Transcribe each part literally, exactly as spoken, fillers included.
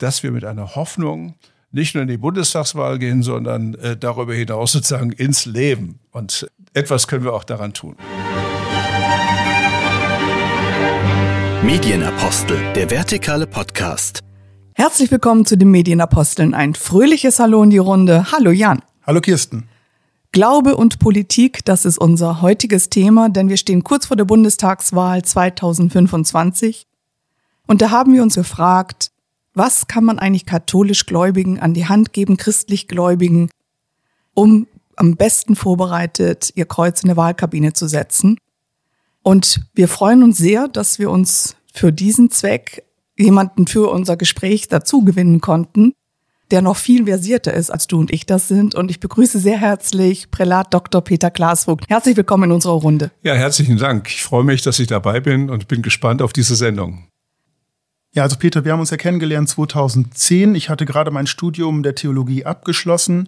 dass wir mit einer Hoffnung nicht nur in die Bundestagswahl gehen, sondern äh, darüber hinaus sozusagen ins Leben. Und etwas können wir auch daran tun. Medienapostel, der vertikale Podcast. Herzlich willkommen zu den Medienaposteln. Ein fröhliches Hallo in die Runde. Hallo Jan. Hallo Kirsten. Glaube und Politik, das ist unser heutiges Thema, denn wir stehen kurz vor der Bundestagswahl zweitausendfünfundzwanzig. Und da haben wir uns gefragt, was kann man eigentlich katholisch-Gläubigen an die Hand geben, christlich-Gläubigen, um am besten vorbereitet ihr Kreuz in der Wahlkabine zu setzen. Und wir freuen uns sehr, dass wir uns für diesen Zweck jemanden für unser Gespräch dazu gewinnen konnten, der noch viel versierter ist, als du und ich das sind. Und ich begrüße sehr herzlich Prälat Doktor Peter Glasvogt. Herzlich willkommen in unserer Runde. Ja, herzlichen Dank. Ich freue mich, dass ich dabei bin und bin gespannt auf diese Sendung. Ja, also Peter, wir haben uns ja kennengelernt zweitausendzehn. Ich hatte gerade mein Studium der Theologie abgeschlossen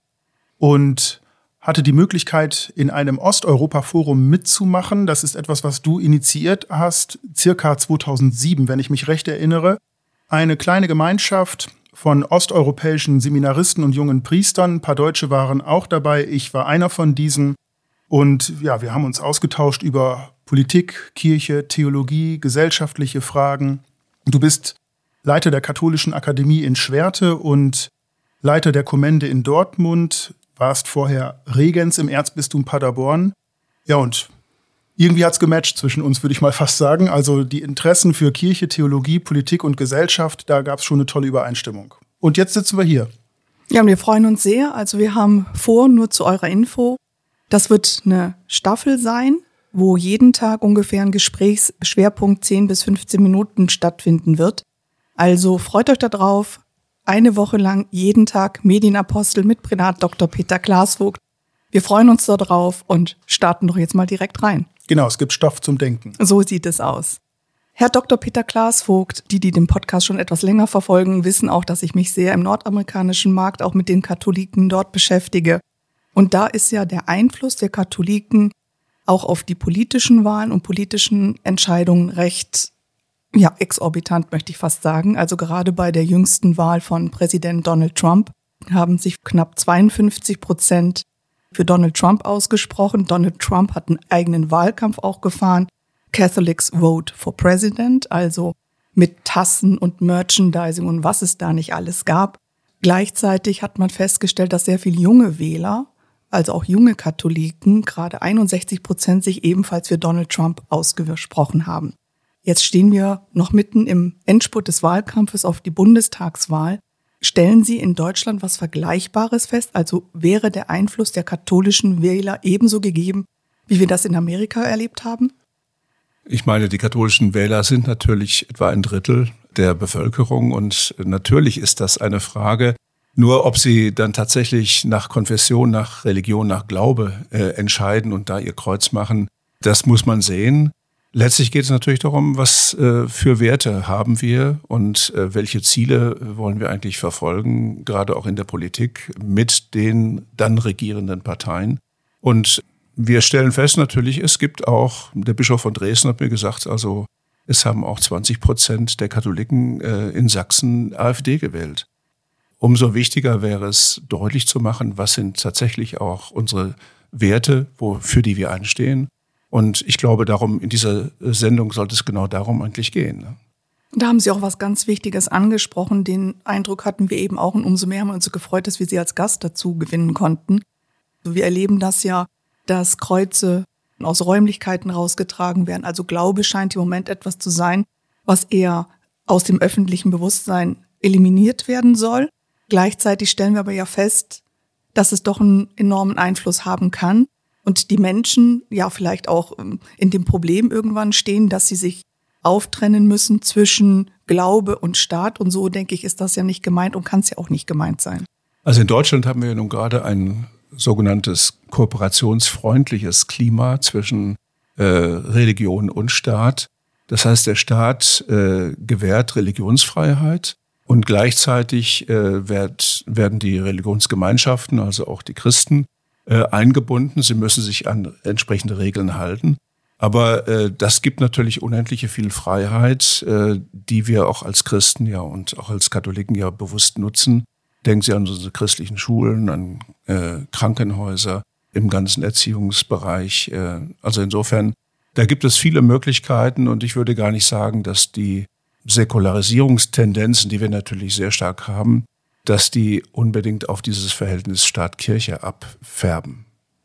und hatte die Möglichkeit, in einem Osteuropa-Forum mitzumachen. Das ist etwas, was du initiiert hast, circa zweitausendsieben, wenn ich mich recht erinnere. Eine kleine Gemeinschaft von osteuropäischen Seminaristen und jungen Priestern. Ein paar Deutsche waren auch dabei. Ich war einer von diesen. Und ja, wir haben uns ausgetauscht über Politik, Kirche, Theologie, gesellschaftliche Fragen. Du bist Leiter der Katholischen Akademie in Schwerte und Leiter der Kommende in Dortmund. Warst vorher Regens im Erzbistum Paderborn. Ja, und irgendwie hat's gematcht zwischen uns, würde ich mal fast sagen. Also die Interessen für Kirche, Theologie, Politik und Gesellschaft, da gab's schon eine tolle Übereinstimmung. Und jetzt sitzen wir hier. Ja, und wir freuen uns sehr. Also wir haben vor, nur zu eurer Info, das wird eine Staffel sein, wo jeden Tag ungefähr ein Gesprächsschwerpunkt zehn bis fünfzehn Minuten stattfinden wird. Also freut euch da drauf. Eine Woche lang jeden Tag Medienapostel mit Prälat Doktor Peter Glasvogt. Wir freuen uns da drauf und starten doch jetzt mal direkt rein. Genau, es gibt Stoff zum Denken. So sieht es aus. Herr Doktor Peter Glasvogt, die, die den Podcast schon etwas länger verfolgen, wissen auch, dass ich mich sehr im nordamerikanischen Markt auch mit den Katholiken dort beschäftige. Und da ist ja der Einfluss der Katholiken auch auf die politischen Wahlen und politischen Entscheidungen recht, ja, exorbitant, möchte ich fast sagen. Also gerade bei der jüngsten Wahl von Präsident Donald Trump haben sich knapp zweiundfünfzig Prozent für Donald Trump ausgesprochen. Donald Trump hat einen eigenen Wahlkampf auch gefahren. Catholics Vote for President, also mit Tassen und Merchandising und was es da nicht alles gab. Gleichzeitig hat man festgestellt, dass sehr viele junge Wähler, also auch junge Katholiken, gerade einundsechzig Prozent sich ebenfalls für Donald Trump ausgesprochen haben. Jetzt stehen wir noch mitten im Endspurt des Wahlkampfes auf die Bundestagswahl. Stellen Sie in Deutschland was Vergleichbares fest? Also wäre der Einfluss der katholischen Wähler ebenso gegeben, wie wir das in Amerika erlebt haben? Ich meine, die katholischen Wähler sind natürlich etwa ein Drittel der Bevölkerung und natürlich ist das eine Frage, nur ob sie dann tatsächlich nach Konfession, nach Religion, nach Glaube äh, entscheiden und da ihr Kreuz machen, das muss man sehen. Letztlich geht es natürlich darum, was äh, für Werte haben wir und äh, welche Ziele wollen wir eigentlich verfolgen, gerade auch in der Politik mit den dann regierenden Parteien. Und wir stellen fest natürlich, es gibt auch, der Bischof von Dresden hat mir gesagt, also es haben auch zwanzig Prozent der Katholiken äh, in Sachsen AfD gewählt. Umso wichtiger wäre es, deutlich zu machen, was sind tatsächlich auch unsere Werte, wo, für die wir einstehen. Und ich glaube, darum in dieser Sendung sollte es genau darum eigentlich gehen. Ne? Da haben Sie auch was ganz Wichtiges angesprochen. Den Eindruck hatten wir eben auch und umso mehr haben wir uns so gefreut, dass wir Sie als Gast dazu gewinnen konnten. Wir erleben das ja, dass Kreuze aus Räumlichkeiten rausgetragen werden. Also Glaube scheint im Moment etwas zu sein, was eher aus dem öffentlichen Bewusstsein eliminiert werden soll. Gleichzeitig stellen wir aber ja fest, dass es doch einen enormen Einfluss haben kann. Und die Menschen ja vielleicht auch in dem Problem irgendwann stehen, dass sie sich auftrennen müssen zwischen Glaube und Staat. Und so, denke ich, ist das ja nicht gemeint und kann es ja auch nicht gemeint sein. Also in Deutschland haben wir nun gerade ein sogenanntes kooperationsfreundliches Klima zwischen äh, Religion und Staat. Das heißt, der Staat äh, gewährt Religionsfreiheit und gleichzeitig äh, werd, werden die Religionsgemeinschaften, also auch die Christen, äh, eingebunden. Sie müssen sich an entsprechende Regeln halten. Aber äh, das gibt natürlich unendliche viel Freiheit, äh, die wir auch als Christen ja und auch als Katholiken ja bewusst nutzen. Denken Sie an unsere christlichen Schulen, an äh, Krankenhäuser, im ganzen Erziehungsbereich. Äh, also insofern, da gibt es viele Möglichkeiten und ich würde gar nicht sagen, dass die Säkularisierungstendenzen, die wir natürlich sehr stark haben, dass die unbedingt auf dieses Verhältnis Staat-Kirche abfärben.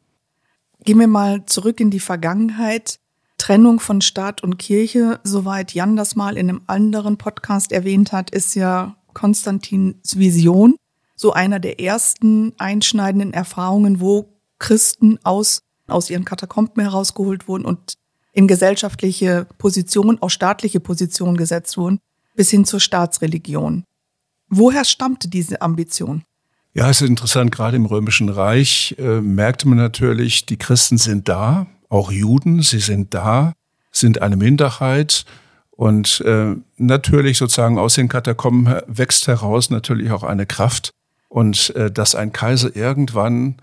Gehen wir mal zurück in die Vergangenheit. Trennung von Staat und Kirche, soweit Jan das mal in einem anderen Podcast erwähnt hat, ist ja Konstantins Vision, so einer der ersten einschneidenden Erfahrungen, wo Christen aus, aus ihren Katakomben herausgeholt wurden und in gesellschaftliche Positionen, auch staatliche Positionen gesetzt wurden, bis hin zur Staatsreligion. Woher stammte diese Ambition? Ja, es ist interessant, gerade im Römischen Reich äh, merkte man natürlich, die Christen sind da, auch Juden, sie sind da, sind eine Minderheit und äh, natürlich sozusagen aus den Katakomben wächst heraus natürlich auch eine Kraft und äh, dass ein Kaiser irgendwann,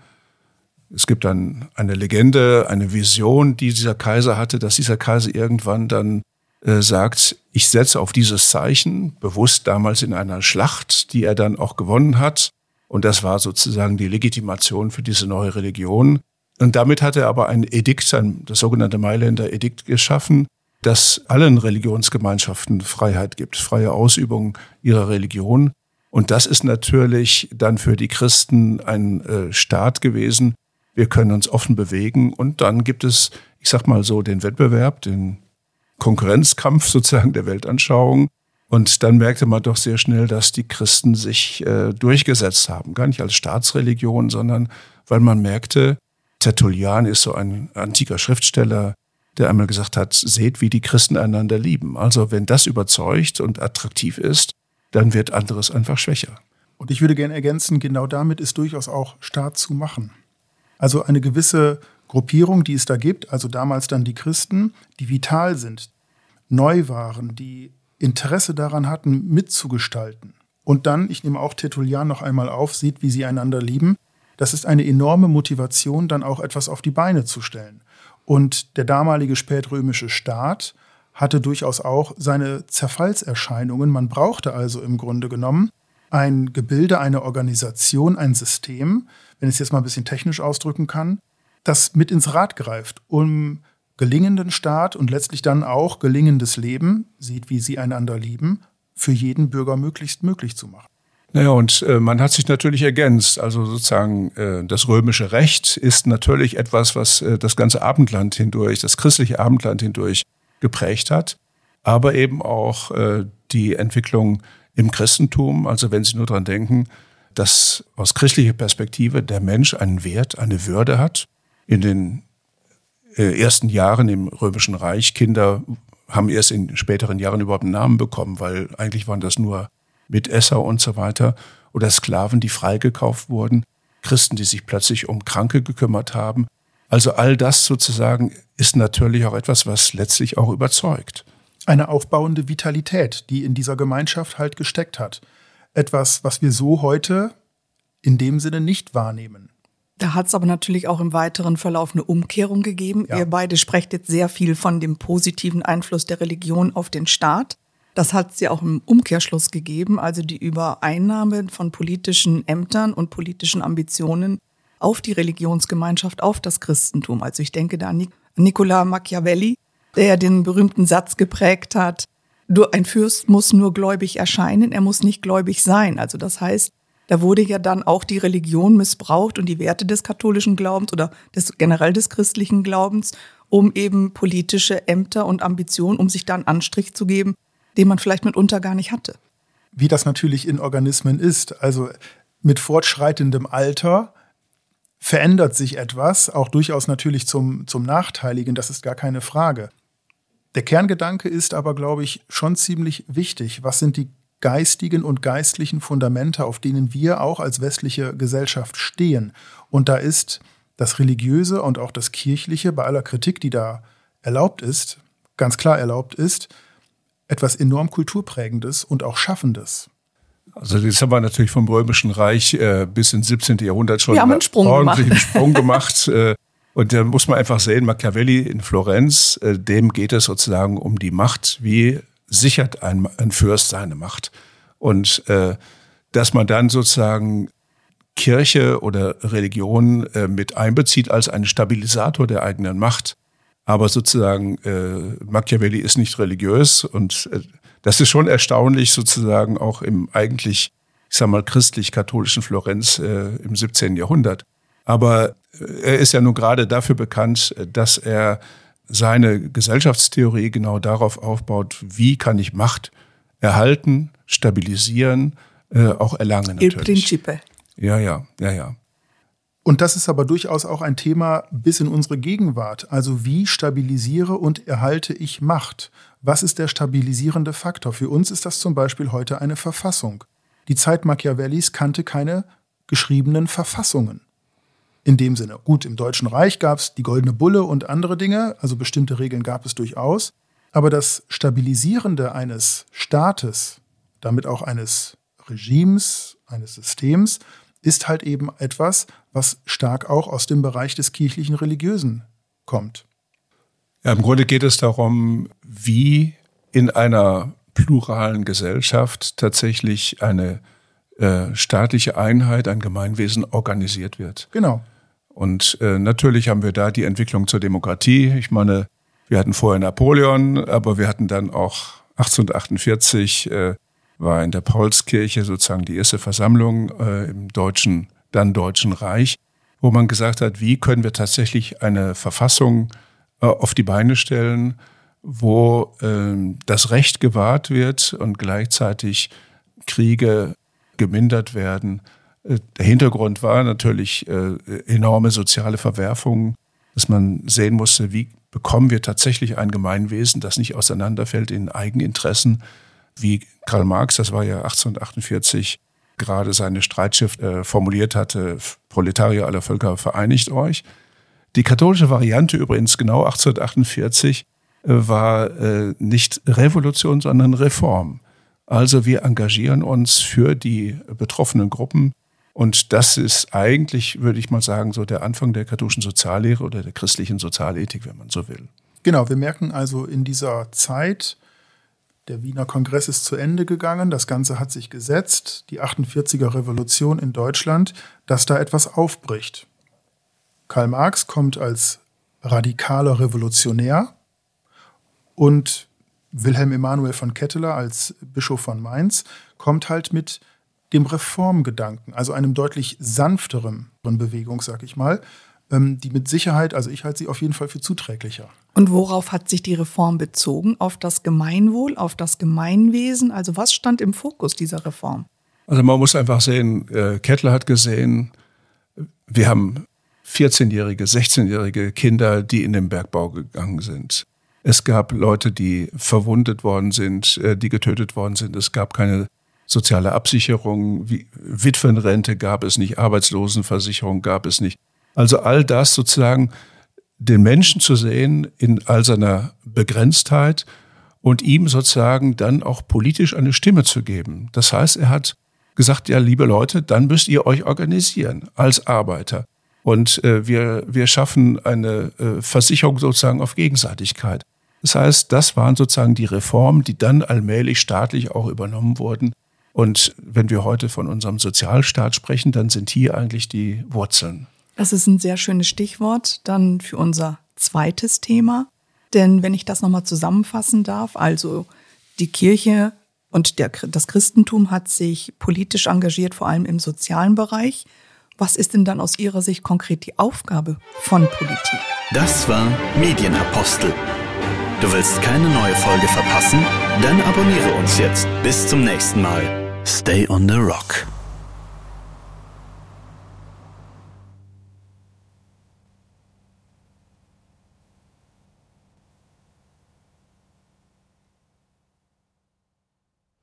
es gibt dann eine Legende, eine Vision, die dieser Kaiser hatte, dass dieser Kaiser irgendwann dann äh, sagt, ich setze auf dieses Zeichen, bewusst damals in einer Schlacht, die er dann auch gewonnen hat. Und das war sozusagen die Legitimation für diese neue Religion. Und damit hat er aber ein Edikt, ein, das sogenannte Mailänder Edikt geschaffen, das allen Religionsgemeinschaften Freiheit gibt, freie Ausübung ihrer Religion. Und das ist natürlich dann für die Christen ein äh, Staat gewesen. Wir können uns offen bewegen. Und dann gibt es, ich sag mal so, den Wettbewerb, den Konkurrenzkampf sozusagen der Weltanschauung. Und dann merkte man doch sehr schnell, dass die Christen sich äh, durchgesetzt haben. Gar nicht als Staatsreligion, sondern weil man merkte, Tertullian ist so ein antiker Schriftsteller, der einmal gesagt hat, seht, wie die Christen einander lieben. Also wenn das überzeugt und attraktiv ist, dann wird anderes einfach schwächer. Und ich würde gerne ergänzen, genau damit ist durchaus auch Staat zu machen. Also eine gewisse Gruppierung, die es da gibt, also damals dann die Christen, die vital sind, neu waren, die Interesse daran hatten, mitzugestalten. Und dann, ich nehme auch Tertullian noch einmal auf, sieht, wie sie einander lieben. Das ist eine enorme Motivation, dann auch etwas auf die Beine zu stellen. Und der damalige spätrömische Staat hatte durchaus auch seine Zerfallserscheinungen. Man brauchte also im Grunde genommen ein Gebilde, eine Organisation, ein System, wenn ich es jetzt mal ein bisschen technisch ausdrücken kann, das mit ins Rad greift, um gelingenden Staat und letztlich dann auch gelingendes Leben, sieht, wie sie einander lieben, für jeden Bürger möglichst möglich zu machen. Naja, und äh, man hat sich natürlich ergänzt. Also sozusagen äh, das römische Recht ist natürlich etwas, was äh, das ganze Abendland hindurch, das christliche Abendland hindurch geprägt hat. Aber eben auch äh, die Entwicklung im Christentum. Also wenn Sie nur dran denken, dass aus christlicher Perspektive der Mensch einen Wert, eine Würde hat. In den äh, ersten Jahren im Römischen Reich, Kinder haben erst in späteren Jahren überhaupt einen Namen bekommen, weil eigentlich waren das nur Mitesser und so weiter oder Sklaven, die freigekauft wurden, Christen, die sich plötzlich um Kranke gekümmert haben. Also all das sozusagen ist natürlich auch etwas, was letztlich auch überzeugt. Eine aufbauende Vitalität, die in dieser Gemeinschaft halt gesteckt hat. Etwas, was wir so heute in dem Sinne nicht wahrnehmen. Da hat es aber natürlich auch im weiteren Verlauf eine Umkehrung gegeben. Ja. Ihr beide sprecht jetzt sehr viel von dem positiven Einfluss der Religion auf den Staat. Das hat es ja auch im Umkehrschluss gegeben, also die Übereinnahme von politischen Ämtern und politischen Ambitionen auf die Religionsgemeinschaft, auf das Christentum. Also ich denke da an Niccolo Machiavelli, der ja den berühmten Satz geprägt hat, ein Fürst muss nur gläubig erscheinen, er muss nicht gläubig sein. Also das heißt, da wurde ja dann auch die Religion missbraucht und die Werte des katholischen Glaubens oder des, generell des christlichen Glaubens, um eben politische Ämter und Ambitionen, um sich da einen Anstrich zu geben, den man vielleicht mitunter gar nicht hatte. Wie das natürlich in Organismen ist. Also mit fortschreitendem Alter verändert sich etwas, auch durchaus natürlich zum, zum Nachteiligen, das ist gar keine Frage. Der Kerngedanke ist aber, glaube ich, schon ziemlich wichtig. Was sind die geistigen und geistlichen Fundamente, auf denen wir auch als westliche Gesellschaft stehen? Und da ist das Religiöse und auch das Kirchliche, bei aller Kritik, die da erlaubt ist, ganz klar erlaubt ist, etwas enorm Kulturprägendes und auch Schaffendes. Also jetzt haben wir natürlich vom Römischen Reich äh, bis ins siebzehnten Jahrhundert schon einen Sprung ordentlichen gemacht. Sprung gemacht. äh, Und da muss man einfach sehen, Machiavelli in Florenz, äh, dem geht es sozusagen um die Macht. Wie sichert ein, ein Fürst seine Macht? Und äh, dass man dann sozusagen Kirche oder Religion äh, mit einbezieht als einen Stabilisator der eigenen Macht. Aber sozusagen äh, Machiavelli ist nicht religiös und äh, das ist schon erstaunlich sozusagen auch im eigentlich, ich sag mal, christlich-katholischen Florenz äh, im siebzehnten Jahrhundert. Aber er ist ja nun gerade dafür bekannt, dass er seine Gesellschaftstheorie genau darauf aufbaut, wie kann ich Macht erhalten, stabilisieren, äh, auch erlangen natürlich. Il Principe. Ja, ja, ja, ja. Und das ist aber durchaus auch ein Thema bis in unsere Gegenwart. Also wie stabilisiere und erhalte ich Macht? Was ist der stabilisierende Faktor? Für uns ist das zum Beispiel heute eine Verfassung. Die Zeit Machiavellis kannte keine geschriebenen Verfassungen. In dem Sinne. Gut, im Deutschen Reich gab es die Goldene Bulle und andere Dinge, also bestimmte Regeln gab es durchaus. Aber das Stabilisierende eines Staates, damit auch eines Regimes, eines Systems, ist halt eben etwas, was stark auch aus dem Bereich des kirchlichen Religiösen kommt. Ja, im Grunde geht es darum, wie in einer pluralen Gesellschaft tatsächlich eine äh, staatliche Einheit, ein Gemeinwesen organisiert wird. Genau. Und äh, natürlich haben wir da die Entwicklung zur Demokratie. Ich meine, wir hatten vorher Napoleon, aber wir hatten dann auch achtzehnhundertachtundvierzig äh, war in der Paulskirche sozusagen die erste Versammlung äh, im deutschen, dann Deutschen Reich, wo man gesagt hat, wie können wir tatsächlich eine Verfassung äh, auf die Beine stellen, wo äh, das Recht gewahrt wird und gleichzeitig Kriege gemindert werden. Äh, der Hintergrund war natürlich äh, enorme soziale Verwerfungen, dass man sehen musste, wie bekommen wir tatsächlich ein Gemeinwesen, das nicht auseinanderfällt in Eigeninteressen, wie Karl Marx, das war ja achtzehnhundertachtundvierzig, gerade seine Streitschrift äh, formuliert hatte, Proletarier aller Völker, vereinigt euch. Die katholische Variante übrigens genau achtzehnhundertachtundvierzig äh, war äh, nicht Revolution, sondern Reform. Also wir engagieren uns für die betroffenen Gruppen und das ist eigentlich, würde ich mal sagen, so der Anfang der katholischen Soziallehre oder der christlichen Sozialethik, wenn man so will. Genau, wir merken also in dieser Zeit, der Wiener Kongress ist zu Ende gegangen, das Ganze hat sich gesetzt, die achtundvierziger Revolution in Deutschland, dass da etwas aufbricht. Karl Marx kommt als radikaler Revolutionär und Wilhelm Emanuel von Ketteler als Bischof von Mainz kommt halt mit dem Reformgedanken, also einem deutlich sanfteren Bewegung, sag ich mal, die mit Sicherheit, also ich halte sie auf jeden Fall für zuträglicher. Und worauf hat sich die Reform bezogen? Auf das Gemeinwohl, auf das Gemeinwesen? Also was stand im Fokus dieser Reform? Also man muss einfach sehen, Kettler hat gesehen, wir haben vierzehnjährige, sechzehnjährige Kinder, die in den Bergbau gegangen sind. Es gab Leute, die verwundet worden sind, die getötet worden sind. Es gab keine soziale Absicherung, wie Witwenrente gab es nicht, Arbeitslosenversicherung gab es nicht. Also all das sozusagen, den Menschen zu sehen in all seiner Begrenztheit und ihm sozusagen dann auch politisch eine Stimme zu geben. Das heißt, er hat gesagt, ja, liebe Leute, dann müsst ihr euch organisieren als Arbeiter. Und äh, wir, wir schaffen eine äh, Versicherung sozusagen auf Gegenseitigkeit. Das heißt, das waren sozusagen die Reformen, die dann allmählich staatlich auch übernommen wurden. Und wenn wir heute von unserem Sozialstaat sprechen, dann sind hier eigentlich die Wurzeln. Das ist ein sehr schönes Stichwort dann für unser zweites Thema. Denn wenn ich das nochmal zusammenfassen darf, also die Kirche und der, das Christentum hat sich politisch engagiert, vor allem im sozialen Bereich. Was ist denn dann aus Ihrer Sicht konkret die Aufgabe von Politik? Das war Medienapostel. Du willst keine neue Folge verpassen? Dann abonniere uns jetzt. Bis zum nächsten Mal. Stay on the Rock.